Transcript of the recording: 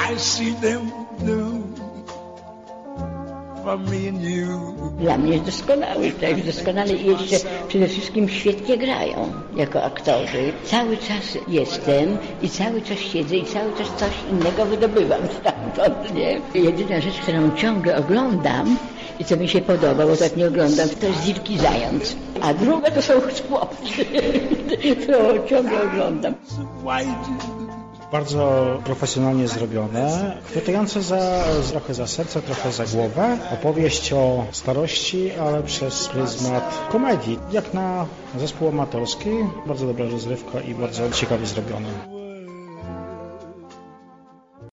I see them do for me and you. Dla mnie jest doskonały, to jest doskonały i jeszcze przede wszystkim świetnie grają jako aktorzy. Cały czas jestem i cały czas siedzę i cały czas coś innego wydobywam stamtąd, nie? Jedyna rzecz, którą ciągle oglądam i co mi się podoba, bo tak nie oglądam, to jest Wilki Zając. A druga to są chłopcy, którą ciągle oglądam. Bardzo profesjonalnie zrobione, chwytające trochę za serce, trochę za głowę. Opowieść o starości, ale przez pryzmat komedii. Jak na zespół amatorski, bardzo dobra rozrywka i bardzo ciekawie zrobione.